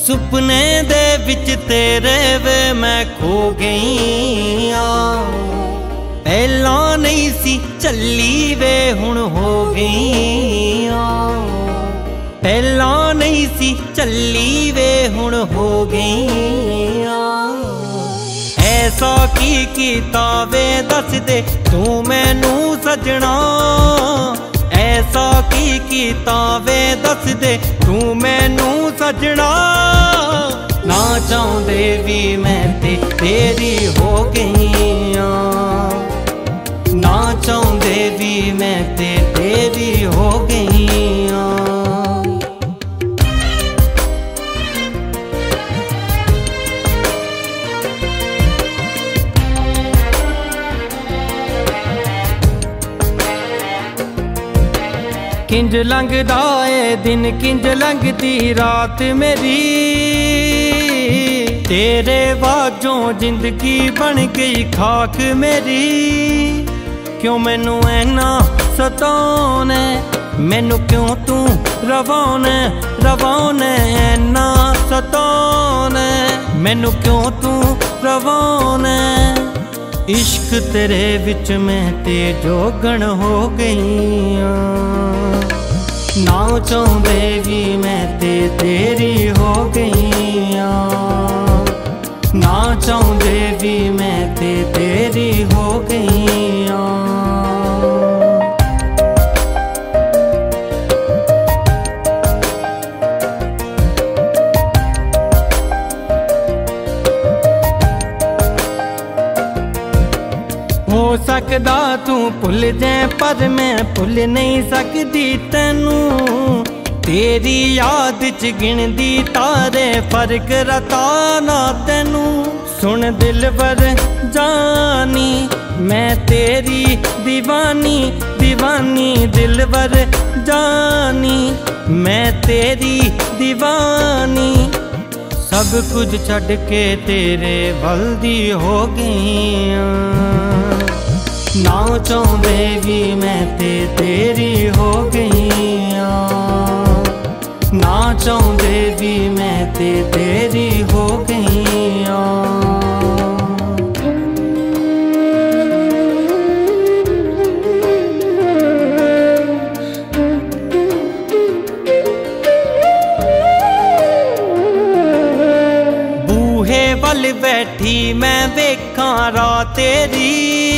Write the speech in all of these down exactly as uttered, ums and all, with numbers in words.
सुपने दे विच तेरे वे मैं खो गई आ। पहला नहीं सी चली वे हुण हो गई आ। पहला नहीं सी चली वे हुण हो गई आ। ऐसा की कीता वे दस दे तू मैनू सजना। ऐसा की कीता वे दस दे तू मैनू सजना। ना चाहुंदे भी मैं ते तेरी हो गई आ। ना चाहुंदे भी मैं ते तेरी हो गई आ। किंज लंघदा ए दिन किंज लंघदी रात मेरी। तेरे बाजों जिंदगी बन गई खाक मेरी। क्यों मैनू ऐना सताउणे मैनू क्यों तू रवाउने रवाउने ऐना सताउणे मैनू क्यों तू रवाउने। इश्क तेरे विच मैं ते जोगण हो गई आ। ना चाहुंदे भी मैं ते तेरी हो गई आ। ना चाहुंदे भी मैं ते तेरी हो गई आ। हो सकदा तू भुल जाए पर मैं भुल नहीं सकदी तैनू। तेरी याद च गिनदी तारे फर्क रता ना तैनू। सुन दिलबर जानी मैं तेरी दीवानी दीवानी। दिलबर जानी मैं तेरी दीवानी। सब कुछ छड़ के तेरे वल दी हो गई आ। ना चाहुंदे भी मैं ते तेरी हो गई आ। ना चाहुंदे भी मैं ते तेरी हो गई आ। बूहे वल बैठी मैं वेखां राह तेरी।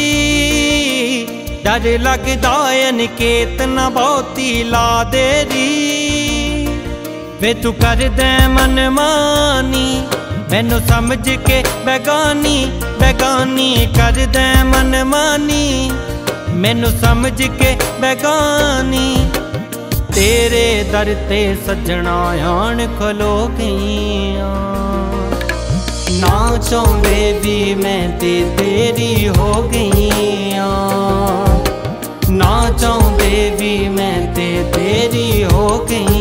डर लगदा अनिकेत ना बहुती ला देरी। वे तू कर दे मन मानी मैनू समझ के बेगानी बेगानी। कर दे मन मानी मैनू समझ के बेगानी। तेरे दर ते सजना आन खलो गई आ। ना चाहुंदे भी मैं ते तेरी हो गई आ। ना चाहुंदे भी मैं ते तेरी हो गई।